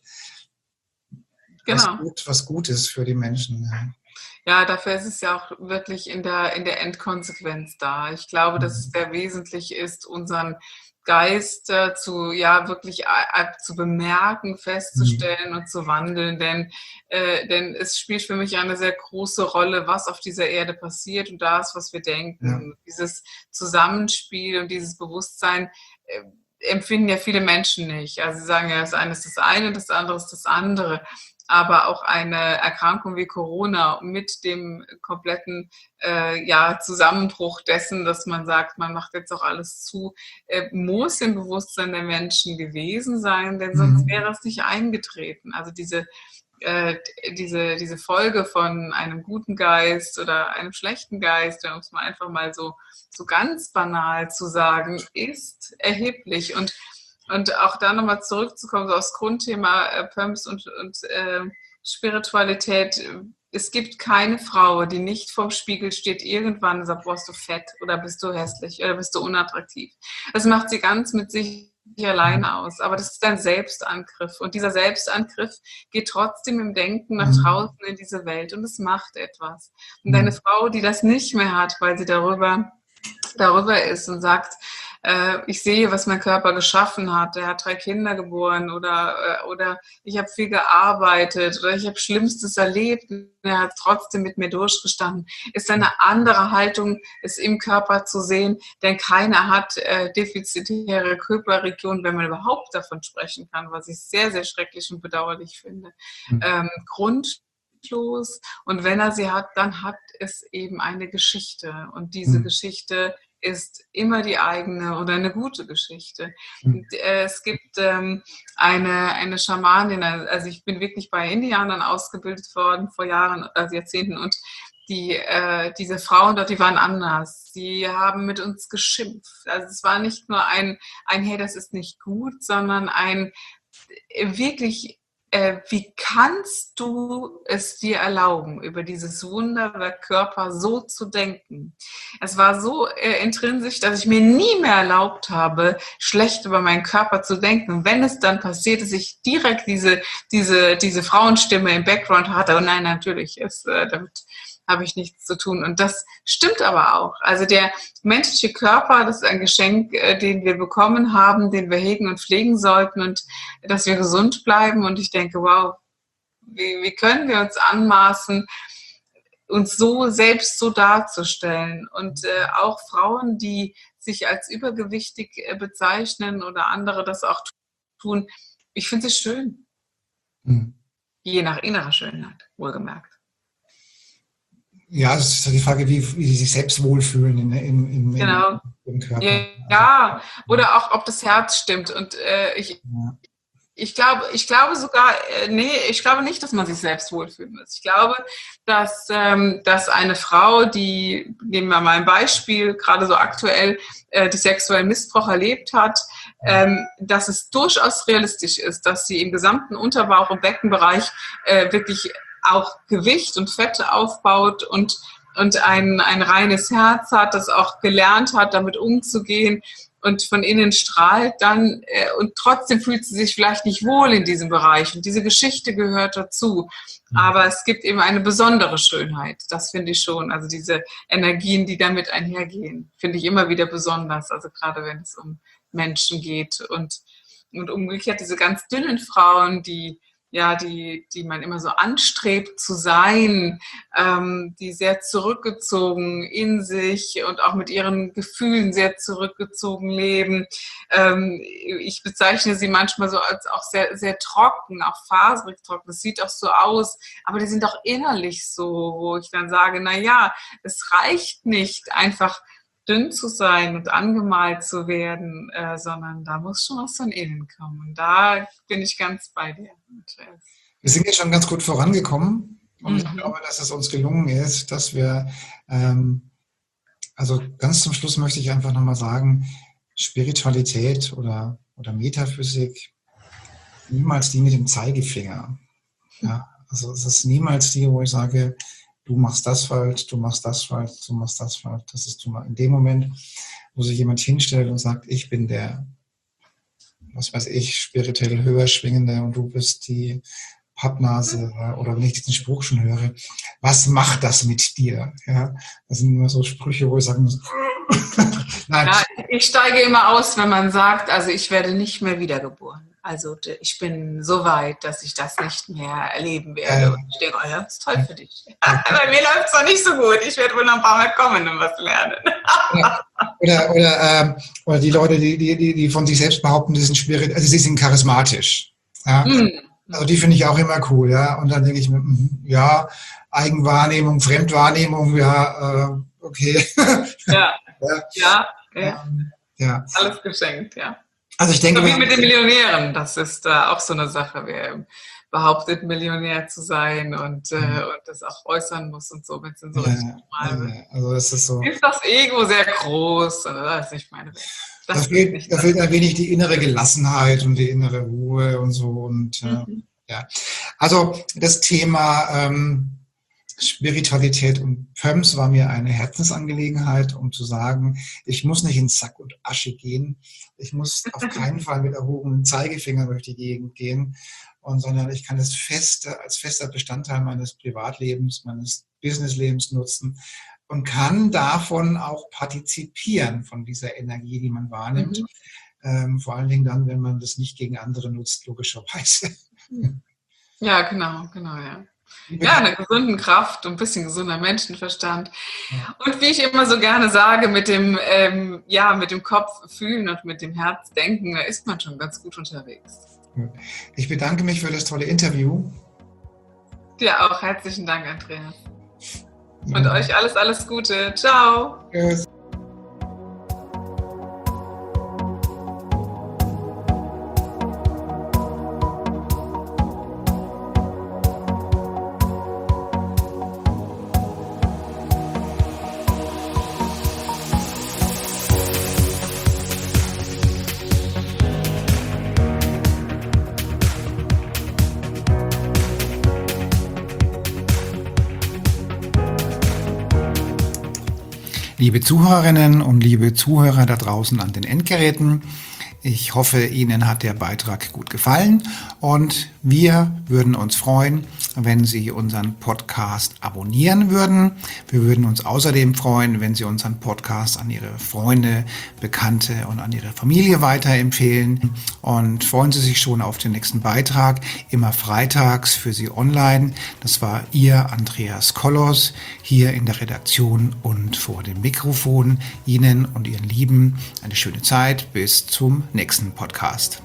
was gut ist für die Menschen. Ja, dafür ist es ja auch wirklich in der Endkonsequenz da. Ich glaube, dass es sehr wesentlich ist, unseren Geist wirklich zu bemerken, festzustellen und zu wandeln, denn es spielt für mich eine sehr große Rolle, was auf dieser Erde passiert und das, was wir denken. Ja. Dieses Zusammenspiel und dieses Bewusstsein empfinden ja viele Menschen nicht. Also sie sagen ja, das eine ist das eine, das andere ist das andere. Aber auch eine Erkrankung wie Corona mit dem kompletten Zusammenbruch dessen, dass man sagt, man macht jetzt auch alles zu, muss im Bewusstsein der Menschen gewesen sein, denn sonst wäre es nicht eingetreten. Also diese Folge von einem guten Geist oder einem schlechten Geist, um es mal einfach mal so ganz banal zu sagen, ist erheblich. Und auch da nochmal zurückzukommen, so aufs Grundthema Pumps und Spiritualität. Es gibt keine Frau, die nicht vorm Spiegel steht, irgendwann und sagt, boah, bist du fett oder bist du hässlich oder bist du unattraktiv. Das macht sie ganz mit sich alleine aus. Aber das ist ein Selbstangriff. Und dieser Selbstangriff geht trotzdem im Denken nach draußen in diese Welt und es macht etwas. Und eine Frau, die das nicht mehr hat, weil sie darüber ist und sagt, ich sehe, was mein Körper geschaffen hat. Er hat 3 Kinder geboren oder ich habe viel gearbeitet oder ich habe Schlimmstes erlebt. Er hat trotzdem mit mir durchgestanden. Ist eine andere Haltung, es im Körper zu sehen, denn keiner hat defizitäre Körperregionen, wenn man überhaupt davon sprechen kann, was ich sehr, sehr schrecklich und bedauerlich finde. Grundlos. Und wenn er sie hat, dann hat es eben eine Geschichte. Und diese Geschichte ist immer die eigene oder eine gute Geschichte. Und, es gibt eine Schamanin, also ich bin wirklich bei Indianern ausgebildet worden vor Jahren, also Jahrzehnten, und diese Frauen dort, die waren anders. Die haben mit uns geschimpft. Also es war nicht nur ein hey, das ist nicht gut, sondern ein wirklich, wie kannst du es dir erlauben, über dieses Wunderwerk Körper so zu denken? Es war so intrinsisch, dass ich mir nie mehr erlaubt habe, schlecht über meinen Körper zu denken. Und wenn es dann passiert, dass ich direkt diese Frauenstimme im Background hatte, und nein, natürlich, damit habe ich nichts zu tun. Und das stimmt aber auch. Also der menschliche Körper, das ist ein Geschenk, den wir bekommen haben, den wir hegen und pflegen sollten, und dass wir gesund bleiben. Und ich denke, wow, wie können wir uns anmaßen, uns so selbst so darzustellen? Und auch Frauen, die sich als übergewichtig bezeichnen oder andere das auch tun, ich finde es schön. Je nach innerer Schönheit, wohlgemerkt. Ja, es ist die Frage, wie sie sich selbst wohlfühlen im Körper. Ja, oder auch, ob das Herz stimmt. Und ich glaube sogar, ich glaube nicht, dass man sich selbst wohlfühlen muss. Ich glaube, dass eine Frau, die, nehmen wir mal ein Beispiel, gerade so aktuell, die sexuellen Missbrauch erlebt hat, dass es durchaus realistisch ist, dass sie im gesamten Unterbauch- und Beckenbereich wirklich auch Gewicht und Fette aufbaut und ein reines Herz hat, das auch gelernt hat, damit umzugehen und von innen strahlt dann, und trotzdem fühlt sie sich vielleicht nicht wohl in diesem Bereich. Und diese Geschichte gehört dazu. Aber es gibt eben eine besondere Schönheit. Das finde ich schon. Also diese Energien, die damit einhergehen, finde ich immer wieder besonders. Also gerade wenn es um Menschen geht. Und umgekehrt diese ganz dünnen Frauen, die man immer so anstrebt zu sein, die sehr zurückgezogen in sich und auch mit ihren Gefühlen sehr zurückgezogen leben. Ich bezeichne sie manchmal so als auch sehr, sehr trocken, auch faserig trocken. Das sieht auch so aus, aber die sind auch innerlich so, wo ich dann sage, es reicht nicht einfach dünn zu sein und angemalt zu werden, sondern da muss schon was von innen kommen. Und da bin ich ganz bei dir. Wir sind jetzt schon ganz gut vorangekommen und ich glaube, dass es uns gelungen ist, dass wir, also ganz zum Schluss möchte ich einfach nochmal sagen, Spiritualität oder Metaphysik, niemals die mit dem Zeigefinger. Ja, also es ist niemals die, wo ich sage, du machst das falsch, du machst das falsch, du machst das falsch. Das ist in dem Moment, wo sich jemand hinstellt und sagt, ich bin der, was weiß ich, spirituell höher schwingende und du bist die Pappnase, oder wenn ich diesen Spruch schon höre, was macht das mit dir? Ja, das sind immer so Sprüche, wo ich sagen muss, nein. Ja, ich steige immer aus, wenn man sagt, also ich werde nicht mehr wiedergeboren. Also ich bin so weit, dass ich das nicht mehr erleben werde. Und ich denke, das ist toll für dich. Bei mir läuft es noch nicht so gut. Ich werde wohl noch ein paar Mal kommen und was lernen. Oder die Leute, die von sich selbst behaupten, die sind spirituell, also sie sind charismatisch. Ja? Also die finde ich auch immer cool. Ja? Und dann denke ich mir, Eigenwahrnehmung, Fremdwahrnehmung, okay. Ja. Alles geschenkt, ja. Also ich denke, so wie mit den Millionären, das ist auch so eine Sache. Wer behauptet, Millionär zu sein und das auch äußern muss und so, wenn es in so also das ist so. Ist das Ego sehr groß? Das ist nicht meine Welt. Da fehlt ein wenig die innere Gelassenheit und die innere Ruhe und so. Und also das Thema Spiritualität und PÖMS war mir eine Herzensangelegenheit, um zu sagen, ich muss nicht in Sack und Asche gehen. Ich muss auf keinen Fall mit erhobenem Zeigefinger durch die Gegend gehen, sondern ich kann es als fester Bestandteil meines Privatlebens, meines Businesslebens nutzen und kann davon auch partizipieren, von dieser Energie, die man wahrnimmt. Vor allen Dingen dann, wenn man das nicht gegen andere nutzt, logischerweise. Ja, genau, ja. Ja, eine gesunde Kraft und ein bisschen gesunder Menschenverstand. Ja. Und wie ich immer so gerne sage, mit dem Kopf fühlen und mit dem Herz denken, da ist man schon ganz gut unterwegs. Ich bedanke mich für das tolle Interview. Dir auch herzlichen Dank, Andreas. Und euch alles Gute. Ciao. Tschüss. Liebe Zuhörerinnen und liebe Zuhörer da draußen an den Endgeräten, ich hoffe, Ihnen hat der Beitrag gut gefallen und wir würden uns freuen, wenn Sie unseren Podcast abonnieren würden. Wir würden uns außerdem freuen, wenn Sie unseren Podcast an Ihre Freunde, Bekannte und an Ihre Familie weiterempfehlen. Und freuen Sie sich schon auf den nächsten Beitrag, immer freitags für Sie online. Das war Ihr Andreas Kollos hier in der Redaktion und vor dem Mikrofon. Ihnen und Ihren Lieben eine schöne Zeit. Bis zum nächsten Podcast.